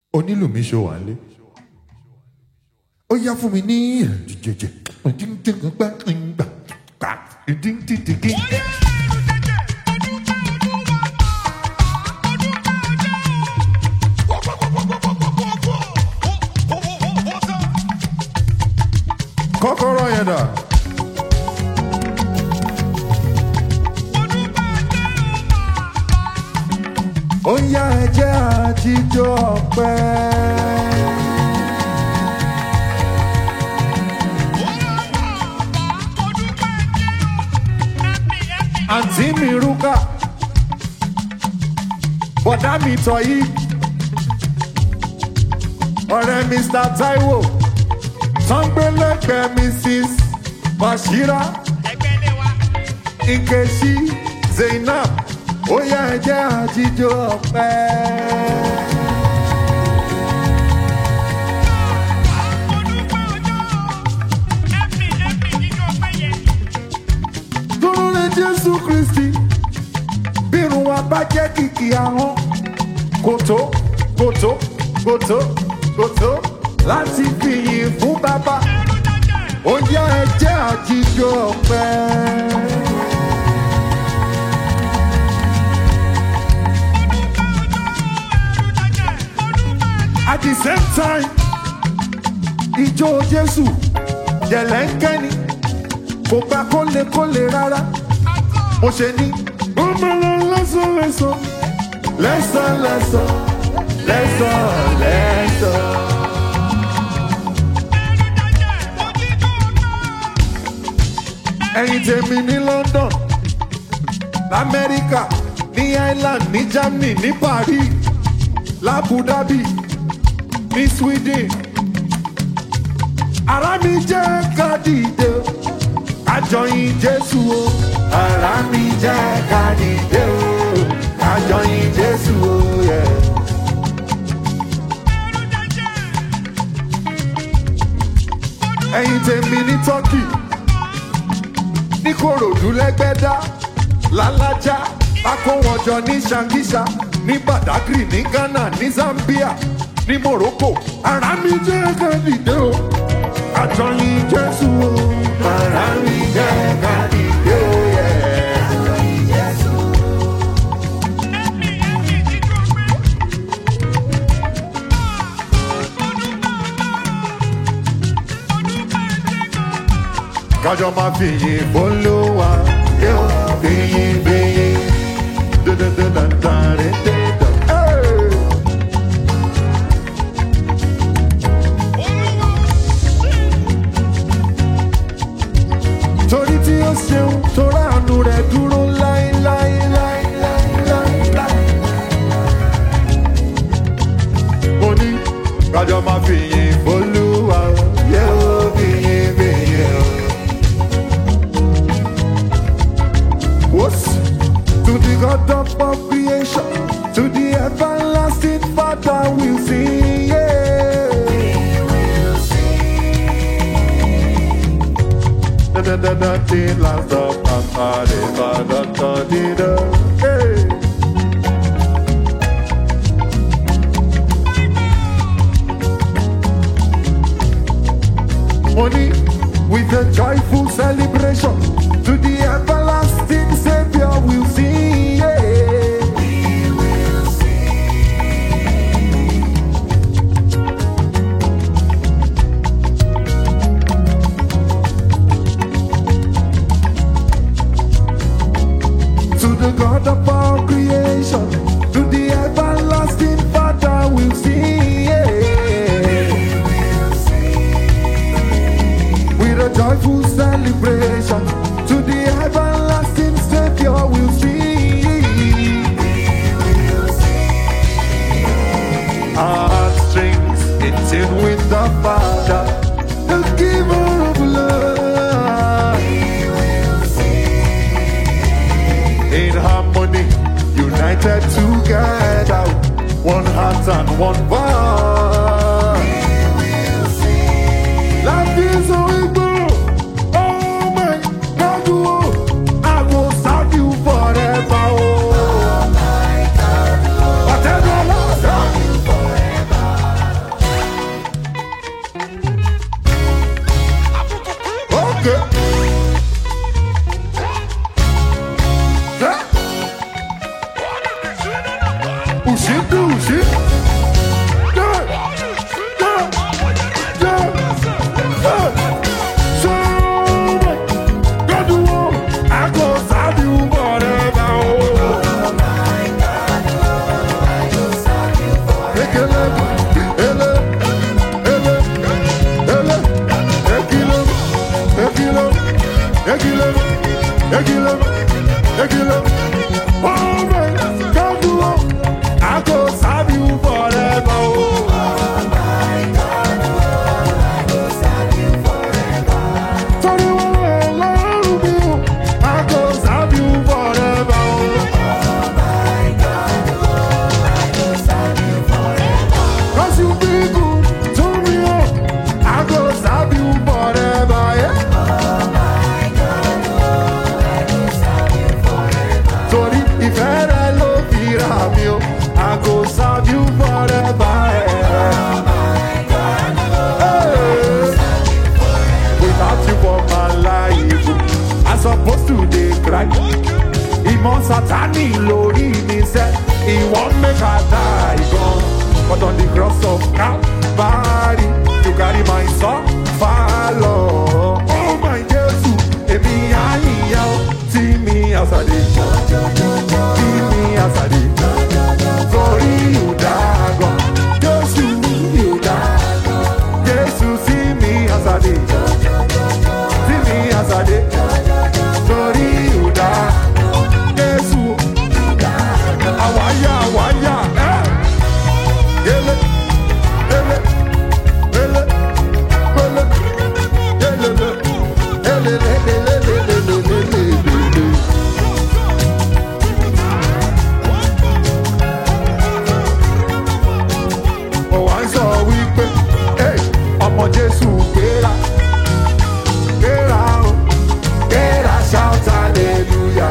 onílù mi ṣó wà lé ó yá fún mi ní jẹjẹ kọ́kọ́rọ́ yẹn dà. ó yá ẹjẹ́ àjíjọ́ ọpẹ́. àǹtí mi rúkà bọ̀dá mi tọ̀yí ọ̀rẹ́ Mr. Taiwo sangbélẹ́gbẹ̀ẹ́ Mrs. Bashira Nkechi Zainab ó yá ẹjẹ́ àjíjọ́ ọpẹ́. Dúró Jésù Kristi bírun wa bá jẹ́ kìkì ahọ́n kòtó kòtó kòtó kòtó láti fìyìn fún bàbá ó yá ẹjẹ́ àjíjọ́ ọpẹ́. At the same time, ijó Jésù jẹ̀lẹ́ńkẹ́ni kò gba kólekóle rárá. Mo ṣe ní ó máa lọ lẹ́sọ̀lẹ́sọ̀ lẹ́sọ̀lẹ́sọ̀ lẹ́sọ̀lẹ́sọ̀. Ẹ̀yin tèmi ní London, l'Amẹ́ríkà, ní Ireland, ní Germany, ní Paris, l'Abu Dhabi. Ní Sweden ara mi jẹ́ ká dìde o àjọyìn Jésù o ara mi jẹ́ ká dìde o àjọyìn Jésù o yẹ. ẹ̀yin tèmi ní Turkey ní Kòròdú l'Ẹ́gbẹ́dá l'Alájá akówọ́jọ ní Ṣàngíṣà ní Badagry ní Ghana ní Zambia ní Morocco ara mi jẹ́ ká dìde o àjọyìn Jésù o ara mi jẹ́ ká dìde o yẹ. àjọyìn Jésù. kájọ máa fi yìn f'Olúwa yóò fi yìn bẹ́yìn dandandandandandandan. torí tí ó ṣeun torá àánú rẹ̀ dúró láíláíláíláíláí. mo ní kájọ máa fi yìn f'Olúwa yóò fi yìn bẹ́yìn o. To the God of all creation, to the everlasting Father we'll sing, yeah. We will sing. Da da da da da last of Papa, da da da da da. Hey. Money with a joyful celebration, to the everlasting Savior we'll sing, yeah. We will sing. To the God of all creation, to the everlasting Father we'll sing, yeah. We will sing. With a joyful celebration, to the everlasting Savior we'll sing. We will sing. Our heartstrings in tune with the Father, the giver of love. We will sing. In harmony, united together, one heart and one voice. We will sing. Life is so equal. cry. Ìmọ̀ Sátánì lórí mi sẹ́, he wan make I die gone. But on the cross of Calvary, you carry my soul far, Lord. Oh my Jesus, èmi àyíyá o, see me as I dey, see me as I dey. Sorry you die gone, Jesus you die. Jesus see me as I dey, see me as I dey. Sorry you die. Jesus, awaya, awaya, eh. Ele, ele, ele, ele, ele, ele, ele. Ó wá ń sọ wípé, hey, ọmọ Jésù gbéra, gbéra o, gbéra, shout hallelujah.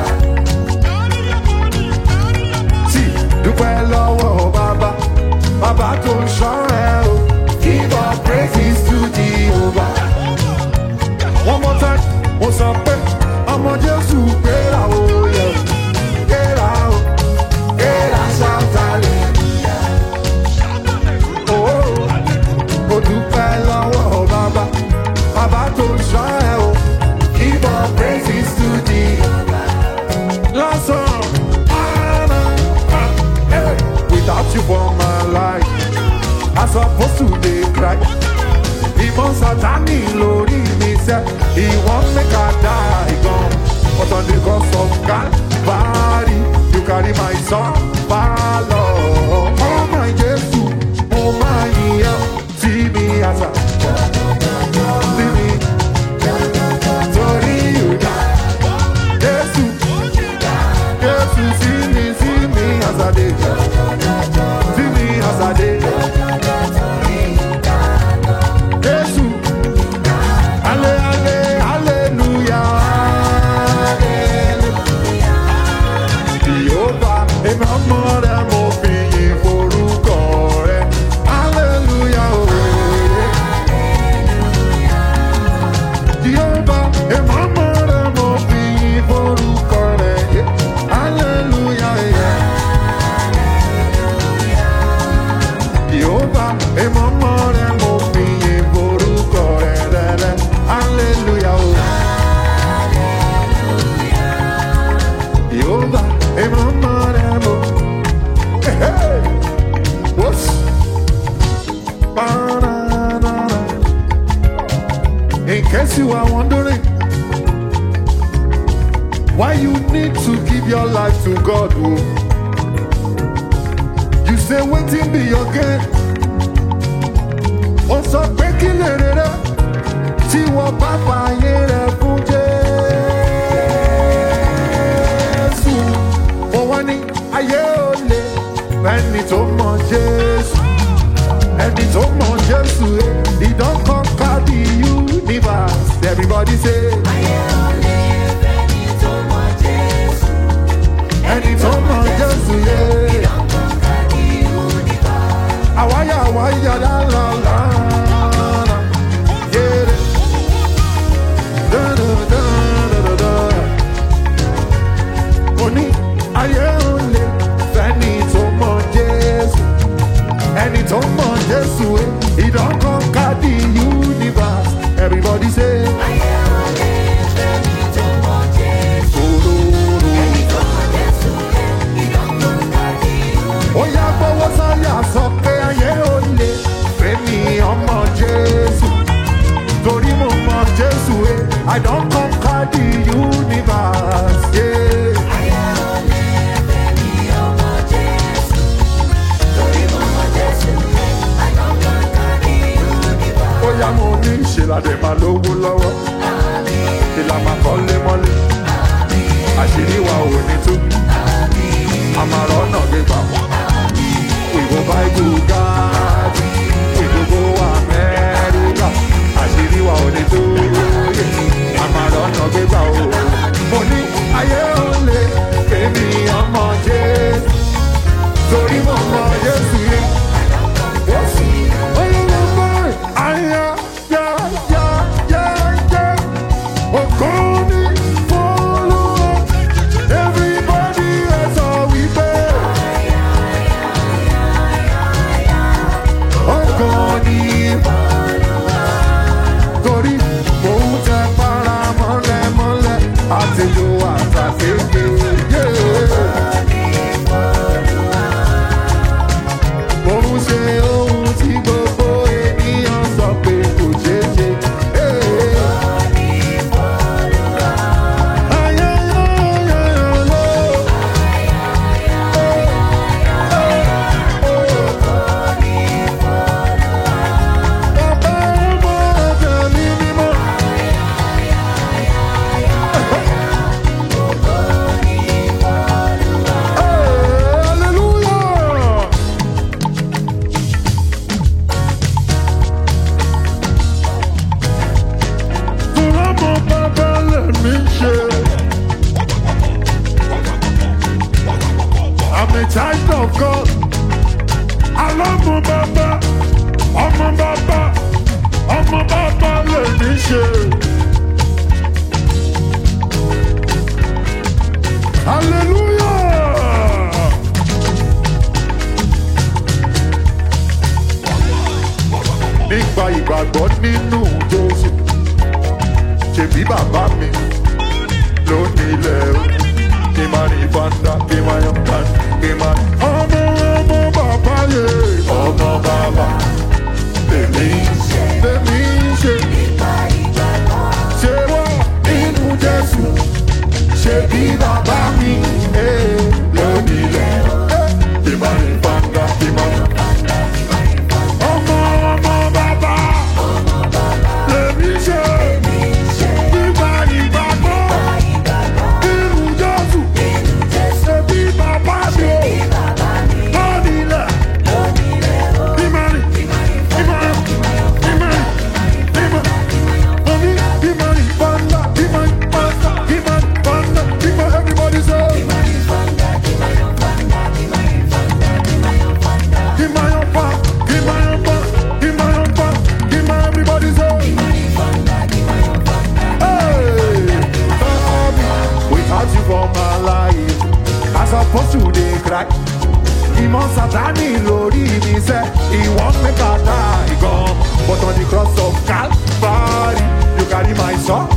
Tí dúpẹ́ lọ́wọ́ bàbá, bàbá tó ń ṣọ́ ẹ o. Give all praises to Jehovah. One more time, mo sọ pé ọmọ Jésù gbéra o, yẹ o, gbéra o, gbéra, shout hallelujah. Oh, mo dúpẹ́ lọ́wọ́ bàbá, bàbá tó ń ṣọ́ ẹ o. Give all praises to Jehovah. Last song. Without you for my life, I'm supposed to dey cry. Ìmọ̀ Sátánì lórí mi sẹ́, he wan make I die gone. But on the cross of Calvary, you carry my soul far, Lord. Oh my Jesus, oh my yeah, see me as I, see me. Sorry you die, Jesus, Jesus see me as I dey. See me as I dey. Jesus, alle, alle, hallelujah. Jehovah, èmi ọmọ rẹ̀ mo fi yìn forúkọ rẹ̀. Hallelujah, oh. Jehovah, èmi ọmọ rẹ̀ mo fi yìn forúkọ rẹ̀. Hallelujah, yeah. Jehovah, èmi ọmọ rẹ̀ mo fi yìn forúkọ rẹ̀ rẹ̀. Hallelujah, oh. Jehovah, èmi ọmọ rẹ̀ mo. Hey, hey. Whoops. Ba-da-da-da. In case you are wondering why you need to give your life to God, oh. You say wetin be your gain? Ó sọ pé kí lèrè rẹ tí wọ́n bá fààyè rẹ fún Jésù. Mo wá ní ayé ò lè ẹni tó mọ Jésù, ẹni tó mọ Jésù, he don conquer the universe. Everybody say. Ayé ò lè fẹ́ni tó mọ Jésù. Ẹni tó mọ Jésù, yeah. Awaya, awaya, la, la, la, la. Yeah. Da, da, da, da, da, da. Oni, ayé ò lè fẹ́ni tó mọ Jésù. Ẹni tó mọ Jésù, he don conquer the universe. Everybody say. Ayé ò lè fẹ́ni tó mọ Jésù. Ẹni tó mọ Jésù, he don conquer the universe. Ó yá gbọ́wọ́ sáyà sọ pé ayé ò lè fẹ́mi ọmọ Jésù. Torí mo mọ Jésù, I don conquer the universe. Yeah. Ayé ò lè fẹ́ni ọmọ Jésù. Torí mo mọ Jésù, I don conquer the universe. Ó yá mo ní ìṣèlàdé máa lówó lọ́wọ́. Ìlànà kọ́lé mọ́lé. Àṣírí wa ò ní tú. Àmàrà ọ̀nà gbégbá. We go buy Bugatti. We go go America. Àṣírí wa ò ní tú. Àmàrà ọ̀nà gbégbá o. Mo ní ayé ò lè fèmí ọmọ Jésù. Torí mo mọ Jésù yẹn. ọmọ bàbá lè ní ṣe. Hallelujah. Nípa ìgbàgbọ́ nínú Jésù, ṣebí bàbá mi ló nílẹ̀ o. Kí máa ní fanda, kí máa yan fanda, kí máa ní. Ọmọ bàbá yẹ. Ọmọ bàbá lèmi ṣe. Ṣé wá nínú Jésù, ṣebí bàbá mi ló nílẹ̀ o. Kí máa ní fanda, kí máa yan fanda. Ọmọ bàbá lèmi ṣe. Nípa ìgbàgbọ́ nínú Jésù, ṣebí bàbá mi ló nílẹ̀. Everybody say, everybody say, without you for my life, I supposed to dey cry. Ìmọ̀ Sátánì lórí mi sẹ́, ìwọ́n make I die gan. But on the cross of Calvary, you carry my soul.